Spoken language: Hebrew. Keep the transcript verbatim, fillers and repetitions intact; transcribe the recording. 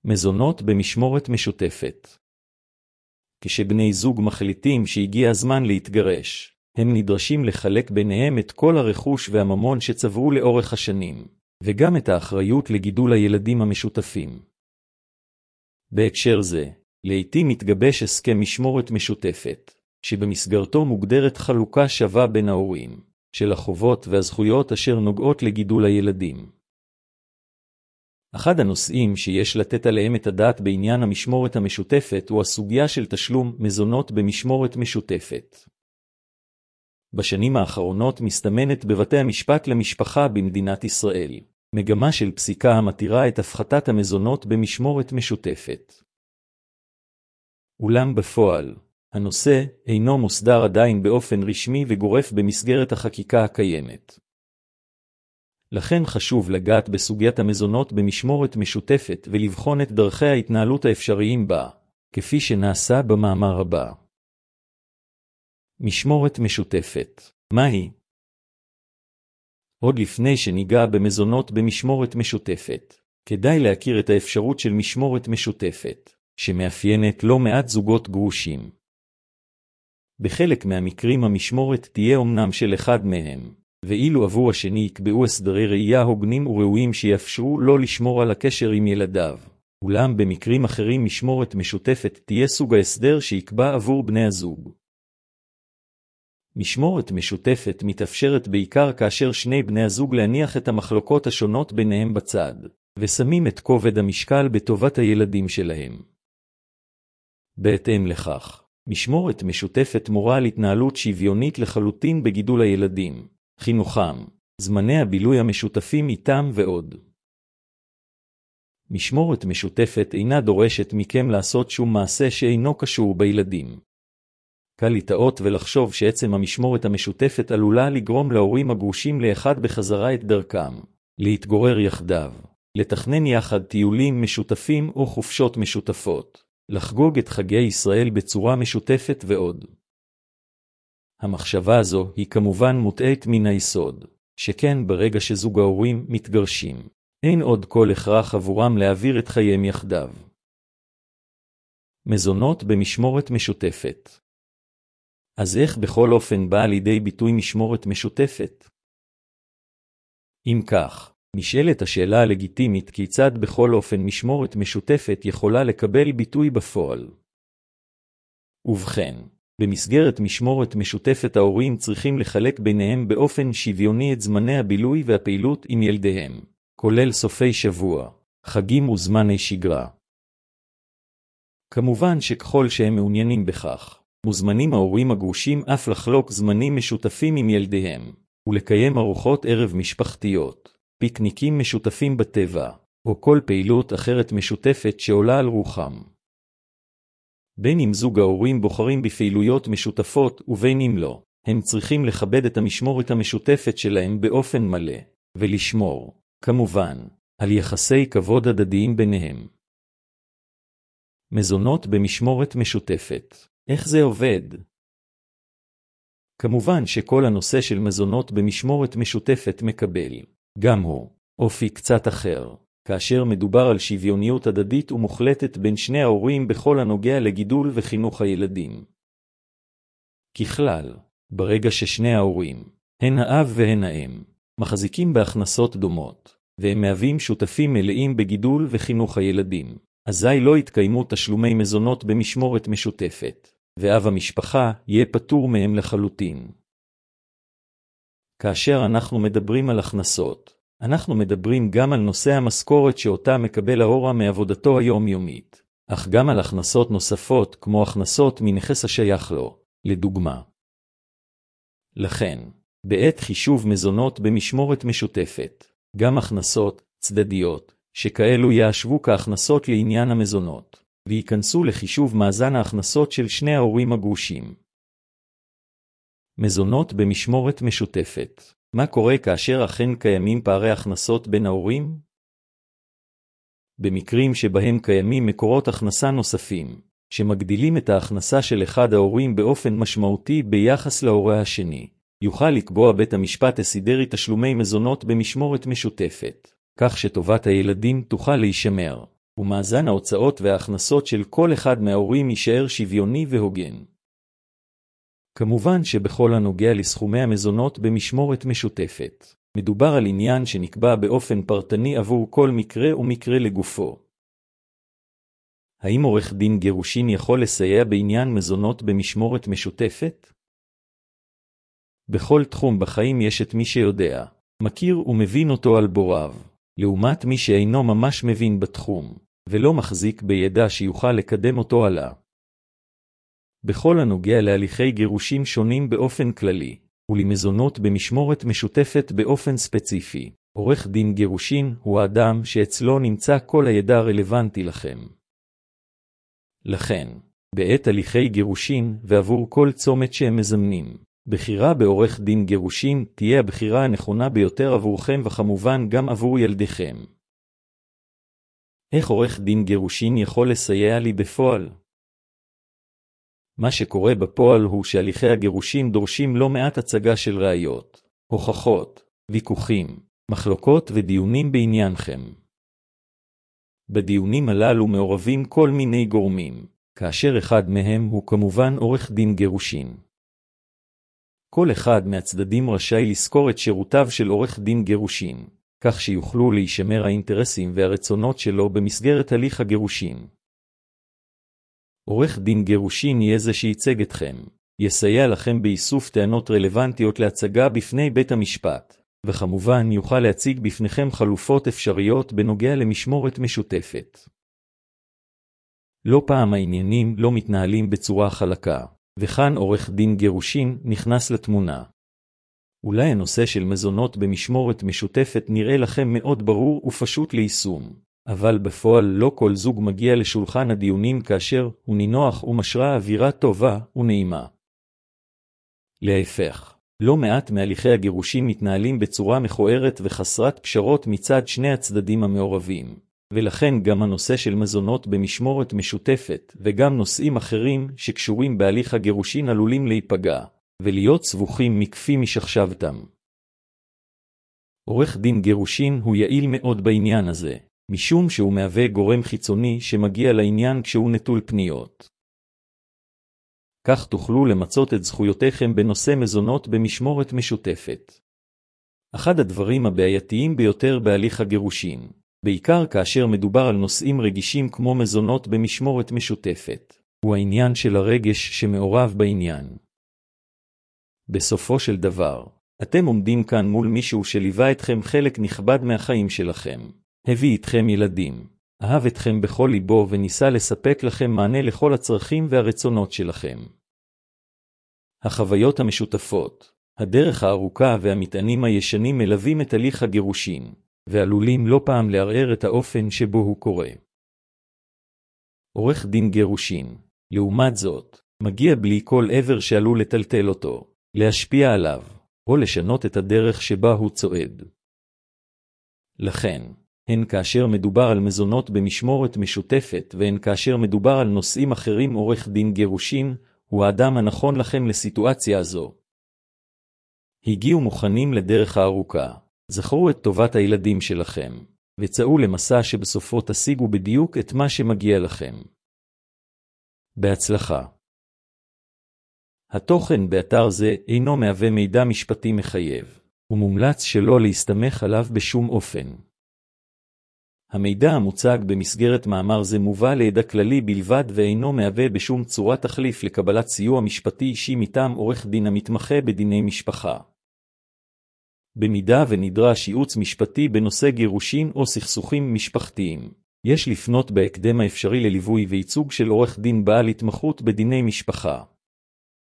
מזונות במשמורת משותפת. כשבני זוג מחליטים שהגיע הזמן להתגרש, הם נדרשים לחלק ביניהם את כל הרכוש והממון שצברו לאורך השנים, וגם את האחריות לגידול הילדים המשותפים. בהקשר זה, לעתים מתגבש הסכם משמורת משותפת, שבמסגרתו מוגדרת חלוקה שווה בין ההורים, של החובות והזכויות אשר נוגעות לגידול הילדים. אחד הנושאים שיש לתת עליהם את הדעת בעניין המשמורת המשותפת הוא הסוגיה של תשלום מזונות במשמורת משותפת. בשנים האחרונות מסתמנת בבתי המשפט למשפחה במדינת ישראל מגמה של פסיקה המתירה את הפחתת המזונות במשמורת משותפת. אולם בפועל, הנושא אינו מוסדר עדיין באופן רשמי וגורף במסגרת החקיקה הקיימת. לכן חשוב לגעת בסוגיית המזונות במשמורת משותפת ולבחון את דרכי ההתנהלות האפשריים בה, כפי שנעשה במאמר הבא. משמורת משותפת, מהי? עוד לפני שניגע במזונות במשמורת משותפת, כדאי להכיר את האפשרות של משמורת משותפת, שמאפיינת לא מעט זוגות גרושים. בחלק מהמקרים המשמורת תהיה אומנם של אחד מהם, ואילו עבור השני יקבעו הסדרי ראייה הוגנים וראויים שיאפשרו לא לשמור על הקשר עם ילדיו. אולם במקרים אחרים משמורת משותפת תהיה סוג ההסדר שיקבע עבור בני הזוג. משמורת משותפת מתאפשרת בעיקר כאשר שני בני הזוג להניח את המחלוקות השונות ביניהם בצד, ושמים את כובד המשקל בטובת הילדים שלהם. בהתאם לכך, משמורת משותפת מורה על התנהלות שוויונית לחלוטין בגידול הילדים, חינוכם, זמני הבילוי המשותפים איתם ועוד. משמורת משותפת אינה דורשת מכם לעשות שום מעשה שאינו קשור בילדים. קל לטעות ולחשוב שעצם המשמורת המשותפת עלולה לגרום להורים הגרושים לאחד בחזרה את דרכם, להתגורר יחדיו, לתכנן יחד טיולים משותפים או חופשות משותפות, לחגוג את חגי ישראל בצורה משותפת ועוד. המחשבה הזו היא כמובן מוטעית מן היסוד, שכן ברגע שזוג ההורים מתגרשים, אין עוד כל הכרח עבורם להעביר את חייהם יחדיו. מזונות במשמורת משותפת. אז איך בכל אופן באה לידי ביטוי משמורת משותפת? אם כך, נשאלת השאלה הלגיטימית כיצד בכל אופן משמורת משותפת יכולה לקבל ביטוי בפועל. ובכן, במסגרת משמורת משותפת ההורים צריכים לחלק ביניהם באופן שוויוני את זמני הבילוי והפעילות עם ילדיהם, כולל סופי שבוע, חגים וזמני שגרה. כמובן שככל שהם מעוניינים בכך, מוזמנים ההורים הגרושים אף לחלוק זמנים משותפים עם ילדיהם, ולקיים ארוחות ערב משפחתיות, פיקניקים משותפים בטבע, או כל פעילות אחרת משותפת שעולה על רוחם. בין אם זוג ההורים בוחרים בפעילויות משותפות ובין אם לא, הם צריכים לכבד את המשמורת המשותפת שלהם באופן מלא, ולשמור, כמובן, על יחסי כבוד הדדיים ביניהם. מזונות במשמורת משותפת. איך זה עובד? כמובן שכל הנושא של מזונות במשמורת משותפת מקבל, גם הוא, אופי קצת אחר, כאשר מדובר על שוויוניות הדדית ומוחלטת בין שני ההורים בכל הנוגע לגידול וחינוך הילדים. ככלל, ברגע ששני ההורים, הן האב והן האם, מחזיקים בהכנסות דומות, והם מהווים שותפים מלאים בגידול וחינוך הילדים, אזי לא יתקיימו תשלומי מזונות במשמורת משותפת, ואב המשפחה יהיה פטור מהם לחלוטין. כאשר אנחנו מדברים על הכנסות, אנחנו מדברים גם על נושא המשכורת שאותה מקבל ההורה מעבודתו היומיומית, אך גם על הכנסות נוספות כמו הכנסות מנכס השייך לו, לדוגמה. לכן, בעת חישוב מזונות במשמורת משותפת, גם הכנסות צדדיות, שכאלו יאשרו כהכנסות לעניין המזונות, וייכנסו לחישוב מאזן ההכנסות של שני ההורים הגרושים. מזונות במשמורת משותפת. מה קורה כאשר אכן קיימים פערי הכנסות בין ההורים? במקרים שבהם קיימים מקורות הכנסה נוספים, שמגדילים את ההכנסה של אחד ההורים באופן משמעותי ביחס להורה השני, יוכל לקבוע בית המשפט הסדרי תשלומי מזונות במשמורת משותפת, כך שטובת הילדים תוכל להישמר, ומאזן ההוצאות וההכנסות של כל אחד מההורים יישאר שוויוני והוגן. כמובן שבכל הנוגע לסכומי המזונות במשמורת משותפת, מדובר על עניין שנקבע באופן פרטני עבור כל מקרה ומקרה לגופו. האם עורך דין גירושין יכול לסייע בעניין מזונות במשמורת משותפת? בכל תחום בחיים יש את מי שיודע, מכיר ומבין אותו על בוריו, לעומת מי שאינו ממש מבין בתחום, ולא מחזיק בידע שיוכל לקדם אותו הלאה. בכל הנוגע להליכי גירושים שונים באופן כללי, ולמזונות במשמורת משותפת באופן ספציפי, עורך דין גירושין הוא האדם שאצלו נמצא כל הידע הרלוונטי לכם. לכן, בעת הליכי גירושין ועבור כל צומת שהם מזמנים, בחירה בעורך דין גירושין תהיה הבחירה הנכונה ביותר עבורכם וכמובן גם עבור ילדיכם. איך עורך דין גירושין יכול לסייע לי בפועל? מה שקורה בפועל הוא שהליכי הגירושין דורשים לא מעט הצגה של ראיות, הוכחות, ויכוחים, מחלוקות ודיונים בעניינכם. בדיונים הללו מעורבים כל מיני גורמים, כאשר אחד מהם הוא כמובן עורך דין גירושין. כל אחד מהצדדים רשאי לזכור את שירותיו של עורך דין גירושין, כך שיוכלו להישמר האינטרסים והרצונות שלו במסגרת הליך הגירושין. עורך דין גירושין יהיה זה שייצג אתכם, יסייע לכם באיסוף טענות רלוונטיות להצגה בפני בית המשפט, וכמובן יוכל להציג בפניכם חלופות אפשריות בנוגע למשמורת משותפת. לא פעם העניינים לא מתנהלים בצורה חלקה, וכאן עורך דין גירושין נכנס לתמונה. אולי הנושא של מזונות במשמורת משותפת נראה לכם מאוד ברור ופשוט ליישום, אבל בפועל לא כל זוג מגיע לשולחן הדיונים כאשר הוא נינוח ומשרה אווירה טובה ונעימה. להפך, לא מעט מהליכי הגירושין מתנהלים בצורה מכוערת וחסרת פשרות מצד שני הצדדים המעורבים, ולכן גם הנושא של מזונות במשמורת משותפת וגם נושאים אחרים שקשורים בהליך הגירושין עלולים להיפגע, ולהיות סבוכים מכפי משחשבתם. עורך דין גירושין הוא יעיל מאוד בעניין הזה, משום שהוא מהווה גורם חיצוני שמגיע לעניין כשהוא נטול פניות. כך תוכלו למצות את זכויותיכם בנושא מזונות במשמורת משותפת. אחד הדברים הבעייתיים ביותר בהליך הגירושין, בעיקר כאשר מדובר על נושאים רגישים כמו מזונות במשמורת משותפת, הוא העניין של הרגש שמעורב בעניין. בסופו של דבר, אתם עומדים כאן מול מישהו שליווה אתכם חלק נכבד מהחיים שלכם, הביא אתכם ילדים, אהב אתכם בכל ליבו וניסה לספק לכם מענה לכל הצרכים והרצונות שלכם. החוויות המשותפות, הדרך הארוכה והמטענים הישנים מלווים את הליך הגירושין, ועלולים לא פעם לערער את האופן שבו הוא קורה. עורך דין גירושין, לעומת זאת, מגיע בלי כל עבר שעלול לטלטל אותו, להשפיע עליו, או לשנות את הדרך שבה הוא צועד. לכן, הן כאשר מדובר על מזונות במשמורת משותפת והן כאשר מדובר על נושאים אחרים עורך דין גירושין, הוא האדם הנכון לכם לסיטואציה הזו. הגיעו מוכנים לדרך הארוכה, זכרו את טובת הילדים שלכם, וצאו למסע שבסופו תשיגו בדיוק את מה שמגיע לכם. בהצלחה. התוכן באתר זה אינו מהווה מידע משפטי מחייב, ומומלץ שלא להסתמך עליו בשום אופן. המידע המוצג במסגרת מאמר זה מובא לידע כללי בלבד ואינו מהווה בשום צורה תחליף לקבלת סיוע משפטי אישי מטעם עורך דין המתמחה בדיני משפחה. במידה ונדרש ייעוץ משפטי בנושא גירושין או סכסוכים משפחתיים, יש לפנות בהקדם האפשרי לליווי וייצוג של עורך דין בעל התמחות בדיני משפחה.